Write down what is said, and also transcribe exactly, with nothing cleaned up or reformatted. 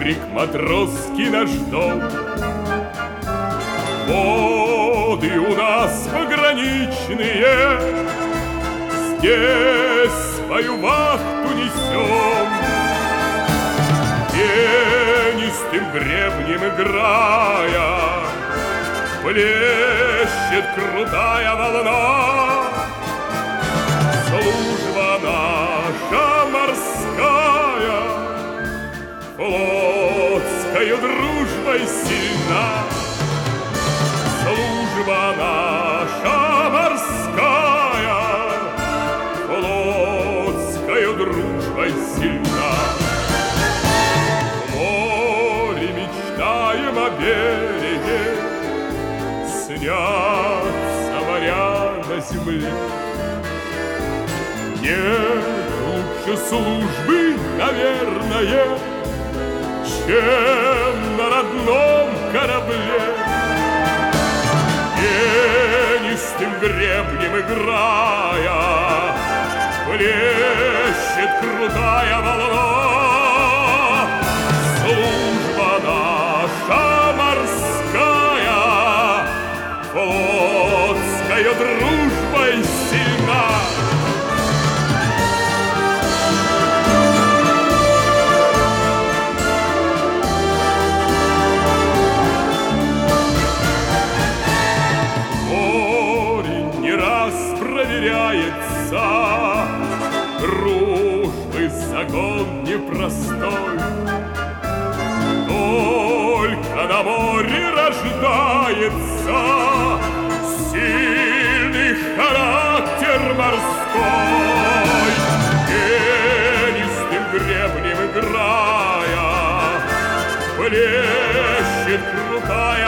кубрик матросский наш дом. Воды у нас пограничные, здесь свою вахту несем. Пенистым гребнем играя, плещет крутая волна. Служба наша морская флотскою дружбой сильна. Служба наша морская флотскою дружбой сильна. В море мечтаем о береге, снятся моря на земле. Нет лучше службы, наверное, чем на родном корабле. Пенистым гребнем играя, плещет крутая волна. Служба наша морская флотскою дружбой сильна. Проверяется дружбы закон непростой. Только на море рождается сильный характер морской. Пенистым гребнем играя, плещет крутая